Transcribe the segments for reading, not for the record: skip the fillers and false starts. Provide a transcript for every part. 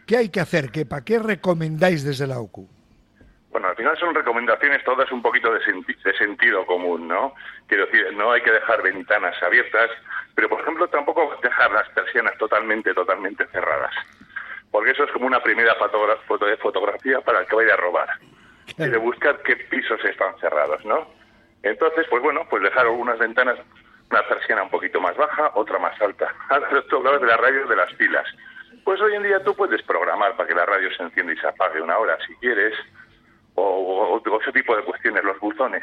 ¿Qué hay que hacer? ¿Para qué recomendáis desde la OCU? Bueno, al final son recomendaciones todas un poquito de sentido común, ¿no? Quiero decir, no hay que dejar ventanas abiertas, pero por ejemplo tampoco dejar las persianas totalmente cerradas, porque eso es como una primera fotografía para el que vaya a robar. Y de buscar qué pisos están cerrados, ¿no? Entonces, pues bueno, pues dejar algunas ventanas, una persiana un poquito más baja, otra más alta. Ahora tú hablabas de las radios de las pilas. Pues hoy en día tú puedes programar para que la radio se encienda y se apague una hora si quieres, o ese tipo de cuestiones. Los buzones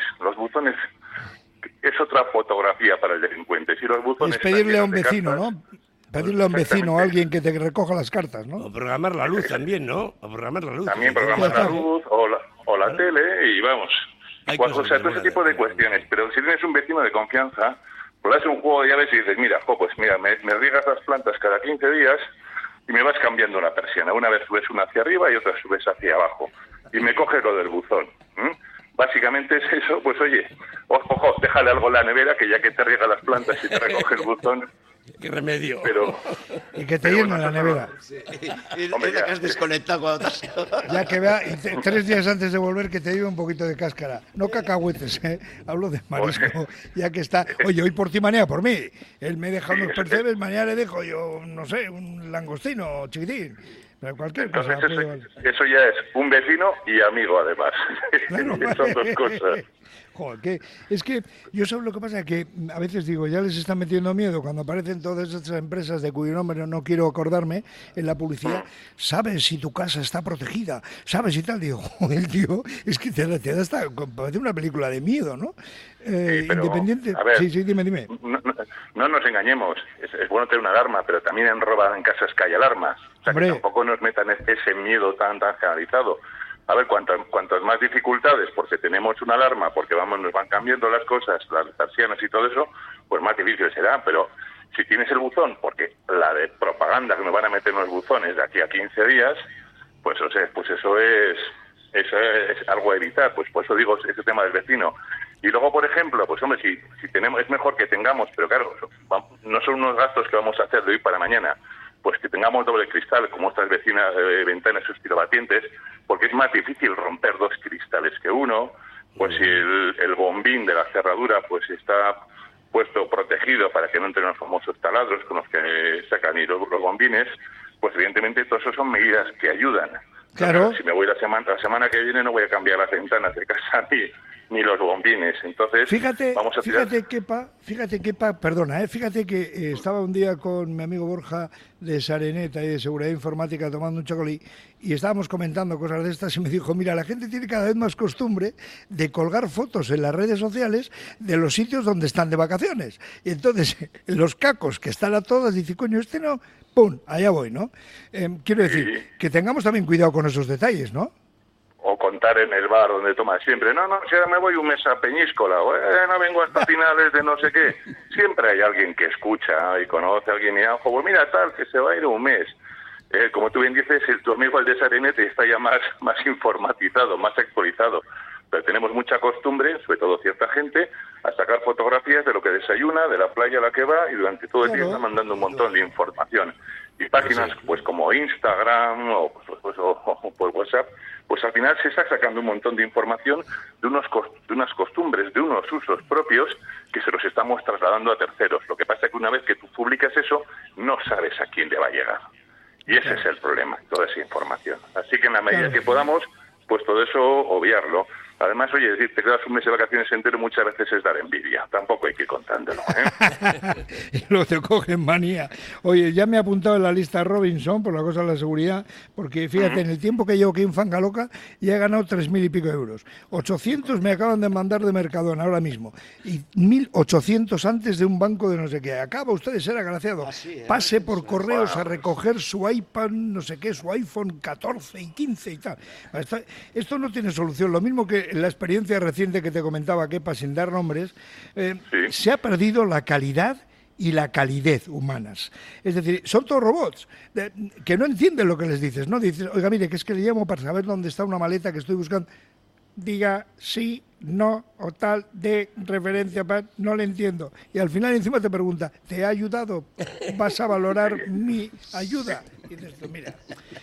es otra fotografía para el delincuente. Si los buzones es pedirle a un vecino, cartas, ¿no? Pedirle a un vecino, a alguien que te recoja las cartas, ¿no? O programar la luz también, ¿no? O programar la luz. También programar la luz o la tele y vamos. O sea, todo ese tipo de cuestiones. Pero si tienes un vecino de confianza, pues haces un juego de llaves y dices, mira, me riegas las plantas cada 15 días y me vas cambiando una persiana. Una vez subes una hacia arriba y otra subes hacia abajo. Y me coges lo del buzón. Básicamente es eso, pues oye, ojo, déjale algo en la nevera, que ya que te riega las plantas y te recoge el buzón... ¡Qué remedio! Y que te llena la nevera. Sí. Hombre, ya que has desconectado cuando te has... Ya que vea, 3 días antes de volver que te lleve un poquito de cáscara. No cacahuetes, hablo de marisco, ya que está... Oye, hoy por ti, mañana por mí. Él me deja unos percebes, mañana le dejo yo, no sé, un langostino chiquitín. Pero cualquier cosa. Eso ya es un vecino y amigo, además. Claro, son dos cosas. Joder, es que yo sé lo que pasa, que a veces digo, ya les están metiendo miedo cuando aparecen todas estas empresas de cuyo nombre no quiero acordarme en la publicidad. Sabes si tu casa está protegida, sabes y tal. Digo, el tío, es que te da hasta, parece una película de miedo, ¿no? Pero, independiente. A ver, sí, dime. No nos engañemos, es bueno tener una alarma, pero también en roban en casas que hay alarmas. O sea, que tampoco nos metan ese miedo tan generalizado. A ver, cuantas más dificultades, porque tenemos una alarma, porque nos van cambiando las cosas, las persianas y todo eso, pues más difícil será. Pero si tienes el buzón, porque la de propaganda que nos van a meter en los buzones de aquí a 15 días, pues eso es algo a evitar. Pues por eso digo ese tema del vecino. Y luego, por ejemplo, pues hombre, si tenemos, es mejor que tengamos, pero claro, no son unos gastos que vamos a hacer de hoy para mañana, pues que tengamos doble cristal, como estas vecinas ventanas estilobatientes, porque es más difícil romper 2 cristales que uno. Pues si el bombín de la cerradura pues está puesto protegido para que no entren los famosos taladros con los que sacan los bombines, pues evidentemente todo eso son medidas que ayudan. Claro. Si me voy la semana que viene no voy a cambiar las ventanas de casa ni los bombines. Entonces, fíjate que estaba un día con mi amigo Borja de Sareneta y de Seguridad Informática tomando un chocolí y estábamos comentando cosas de estas y me dijo, mira, la gente tiene cada vez más costumbre de colgar fotos en las redes sociales de los sitios donde están de vacaciones. Y entonces los cacos que están a todas dicen, coño, este no, ¡pum!, allá voy, ¿no? Quiero decir, que tengamos también cuidado con esos detalles, ¿no? O contar en el bar donde tomas siempre, no, si ahora me voy un mes a Peñíscola, no vengo hasta finales de no sé qué. Siempre hay alguien que escucha y conoce a alguien y ojo, pues mira tal, que se va a ir un mes. Como tú bien dices, tu amigo el de Sarenete está ya más informatizado, más actualizado. Pero tenemos mucha costumbre, sobre todo cierta gente, a sacar fotografías de lo que desayuna, de la playa a la que va y durante todo el día está mandando un montón de información. Y páginas pues como Instagram o por WhatsApp, pues al final se está sacando un montón de información de unas costumbres, de unos usos propios que se los estamos trasladando a terceros. Lo que pasa es que una vez que tú publicas eso, no sabes a quién le va a llegar. Y ese es el problema, toda esa información. Así que en la medida que podamos, pues todo eso obviarlo. Además, oye, decir, te quedas un mes de vacaciones entero muchas veces es dar envidia. Tampoco hay que ir contándolo, Y luego te cogen manía. Oye, ya me he apuntado en la lista Robinson por la cosa de la seguridad, porque fíjate, en el tiempo que llevo aquí en Fanga Loca ya he ganado 3.000 y pico euros. 800 me acaban de mandar de Mercadona ahora mismo. Y 1.800 antes de un banco de no sé qué. Acaba usted de ser agraciado. Pase por correos a recoger su iPad, no sé qué, su iPhone 14 y 15 y tal. Esto no tiene solución. Lo mismo que la experiencia reciente que te comentaba, Kepa, sin dar nombres, se ha perdido la calidad y la calidez humanas. Es decir, son todos robots que no entienden lo que les dices, ¿no? Dices, oiga, mire, que es que le llamo para saber dónde está una maleta que estoy buscando. Diga sí, no, o tal, de referencia, no le entiendo. Y al final encima te pregunta, ¿te ha ayudado? ¿Vas a valorar mi ayuda? Y dices, mira...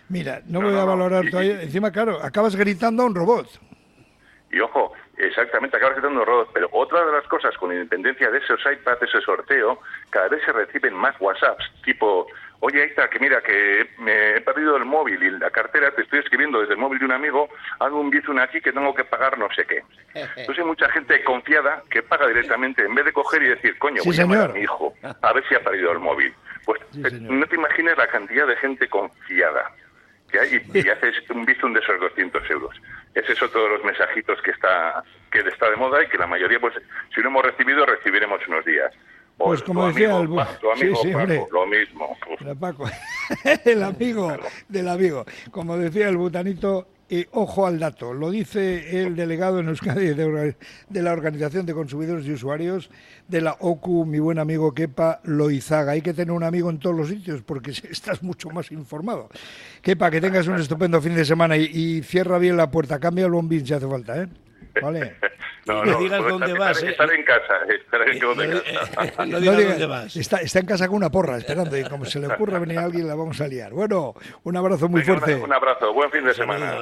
Mira, no voy a valorar todavía. Encima, claro, acabas gritando a un robot. Y ojo, exactamente, acabas gritando a un robot. Pero otra de las cosas, con independencia de esos iPads, ese sorteo, cada vez se reciben más WhatsApps, tipo, oye, ahí está, que mira, que me he perdido el móvil y la cartera, te estoy escribiendo desde el móvil de un amigo, hago un bizum aquí que tengo que pagar no sé qué. Entonces hay mucha gente confiada que paga directamente, en vez de coger y decir, coño, voy a llamar a mi hijo, a ver si ha perdido el móvil. Pues no te imaginas la cantidad de gente confiada que hay y haces un bizum de esos 200 euros. Ese es otro de los mensajitos que está de moda y que la mayoría, pues, si no hemos recibido, recibiremos unos días. Pues como decía tu amigo Paco, lo mismo. Paco, el amigo del amigo. Como decía el butanito, ojo al dato. Lo dice el delegado en Euskadi de la Organización de Consumidores y Usuarios de la OCU, mi buen amigo Kepa Loizaga. Hay que tener un amigo en todos los sitios porque estás mucho más informado. Kepa, que tengas un estupendo fin de semana y cierra bien la puerta. Cambia el bombín si hace falta, ¿eh? Vale. No digas dónde vas. Estar en casa. No digas dónde vas. Está en casa con una porra esperando y como se le ocurra venir a alguien la vamos a liar. Bueno, un abrazo muy fuerte. Un abrazo, buen fin de semana.